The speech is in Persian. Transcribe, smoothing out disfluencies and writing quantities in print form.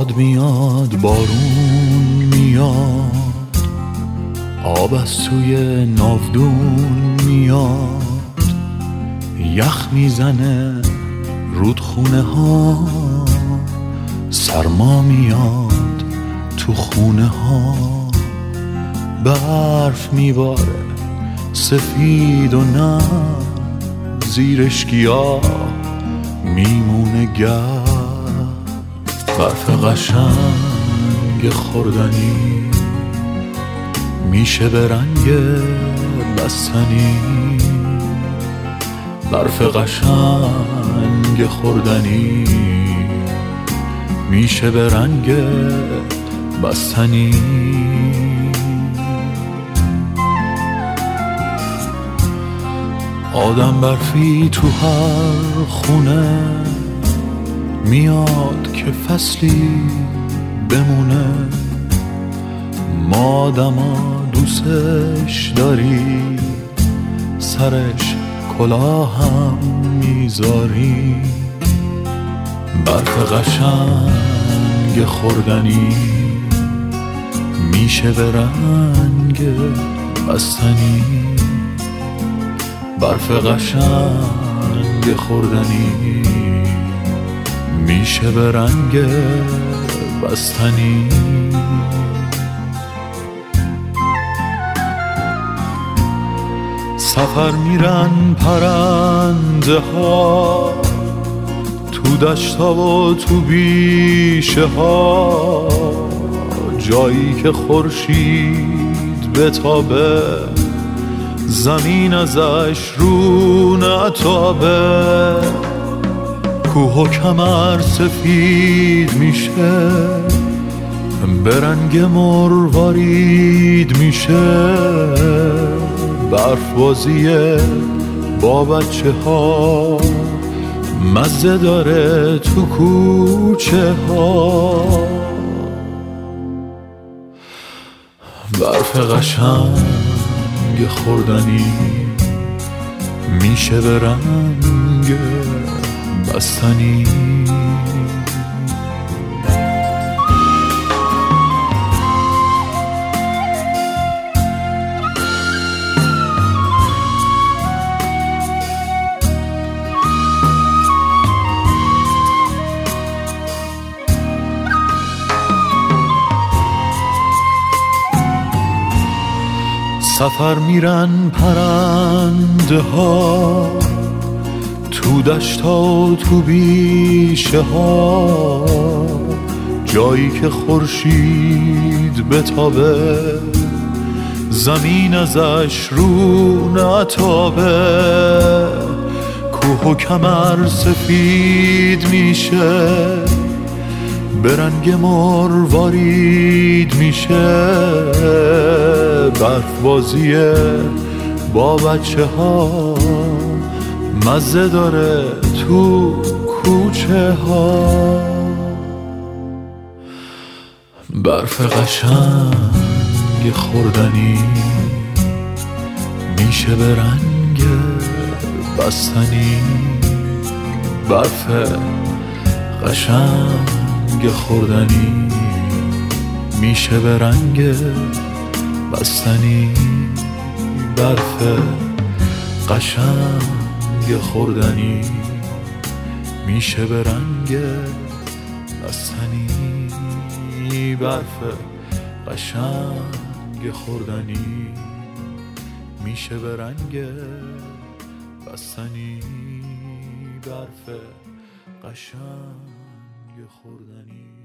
باد میاد، بارون میاد، آب از توی ناودون میاد، یخ میزنه رودخونه ها، سرما میاد تو خونه ها، برف میباره سفید و نه، زیرش گیاه میمونه گرد. برف قشنگ خوردنی میشه به رنگ بستنی، برف قشنگ خوردنی میشه به رنگ بستنی. آدم برفی تو هر خونه میاد که فصلی بمونه، ما آدما دوستش داری، سرش کلاه هم میذاری. برف قشنگ خوردنی میشه به رنگ بستنی، برف قشنگ خوردنی میشه به رنگ بستنی. سفر میرن پرنده ها تو دشتا و تو بیشه ها، جایی که خورشید بتابه، زمین ازش رو نتابه، کوه و کمر سفید میشه، به رنگ مروارید میشه، برف بازیه با بچه ها، مزه داره تو کوچه ها. برف قشنگ خوردنی میشه به رنگ بستنی. سفر میرن پرنده ها تو دشتا و تو بیشه ها، جایی که خورشید بتابه، زمین ازش رو نتابه، کوه و کمر سفید میشه، به رنگ مروارید میشه، برف بازیه با بچه ها، مزه داره تو کوچه ها. برف قشنگ خوردنی میشه به رنگ بستنی، برف قشنگ خوردنی میشه به رنگ بستنی، برف قشنگ خوردنی میشه به رنگ بستنی، برف قشنگ خوردنی میشه به رنگ بستنی، برف قشنگ خوردنی.